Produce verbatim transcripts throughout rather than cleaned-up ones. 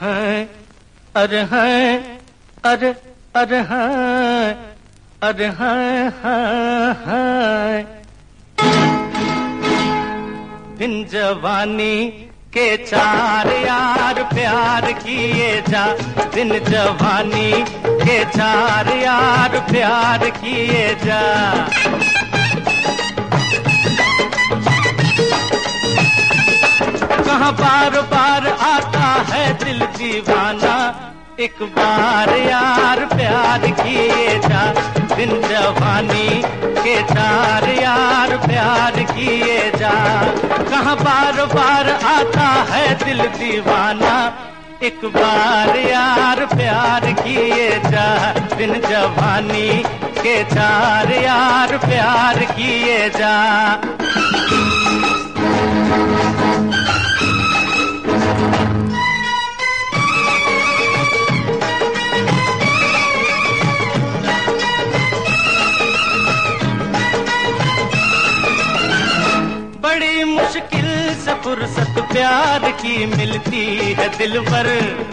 हैं, अरे हैं, अरे अरे हैं, अरे हैं, हैं, हैं। दिन जवानी के चार यार प्यार किए जा, दिन जवानी के चार यार प्यार किए जा। कहाँ बार बार आता है दिल दीवाना, एक बार यार प्यार किए जा, दिन जवानी के चार यार प्यार किए जा। कहाँ बार बार आता है दिल दीवाना, एक बार यार प्यार किए जा, दिन जवानी के चार यार प्यार किए जा। बड़ी मुश्किल से फुर्सत प्यार की मिलती है दिलबर,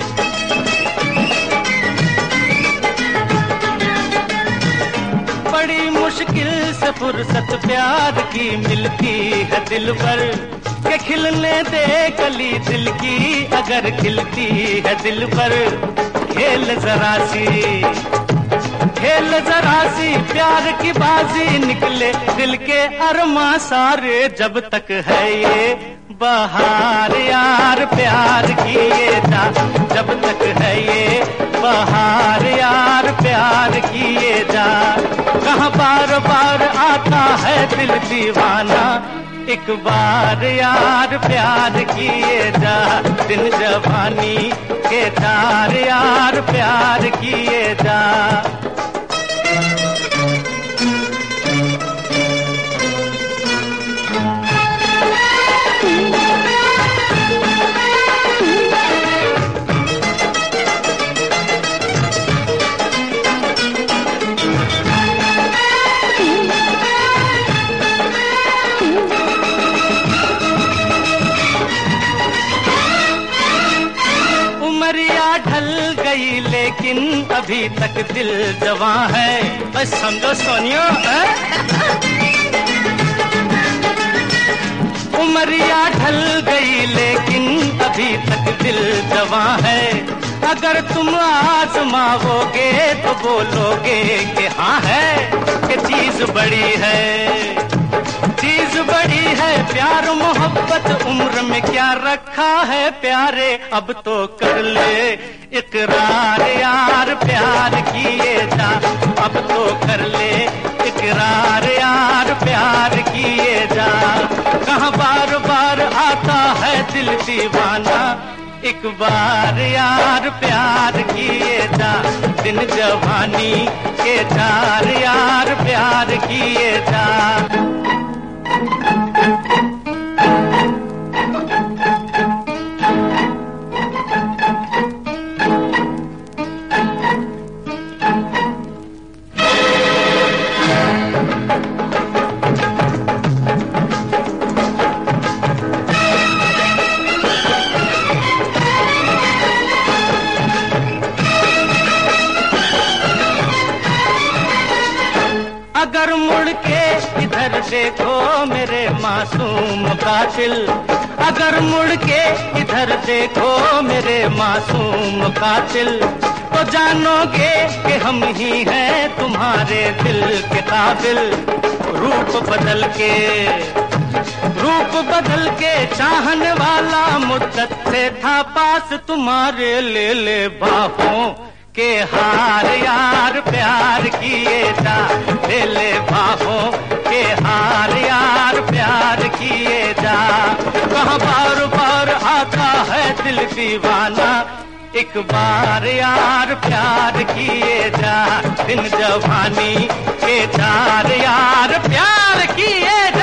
बड़ी मुश्किल से फुर्सत प्यार की मिलती है दिलबर। के खिलने दे कली दिल की अगर खिलती है दिलबर। खेल जरा सी, खेल जरा सी प्यार की बाजी, निकले दिल के अरमां सारे, जब तक है ये बहार यार प्यार किए जा, जब तक है ये बहार यार प्यार किए जा। कहाँ बार बार आता है दिल दीवाना, एक बार यार प्यार किए जा, दिन जवानी के चार यार प्यार किए जा। उमरिया ढल गई लेकिन अभी तक दिल जवां है, बस समझो सोनियो। उमरिया ढल गई लेकिन अभी तक दिल जवां है। अगर तुम आजमाओगे तो बोलोगे कि हाँ है, कि चीज बड़ी है, चीज बड़ी है प्यार मोहब्बत, उम्र में क्या रखा है प्यारे, अब तो कर ले इकरार यार प्यार किए जा, अब तो कर ले इकरार यार प्यार किए जा। कहाँ बार बार आता है दिल दीवाना, एक बार यार प्यार किए जा, दिन जवानी के चार यार प्यार किए जा। अगर मुड़ के इधर देखो मेरे मासूम कातिल, अगर मुड़ के इधर देखो मेरे मासूम कातिल, तो जानोगे कि हम ही हैं तुम्हारे दिल के काबिल। रूप बदल के, रूप बदल के चाहने वाला मुद्दत से था पास तुम्हारे, ले ले बाहों के हार यार प्यार किए जा, ले ले बाहों के हार यार प्यार किए जा। कहाँ बार बार आता है दिल दीवाना, एक बार यार प्यार किए जा, दिन जवानी के चार यार प्यार किए जा।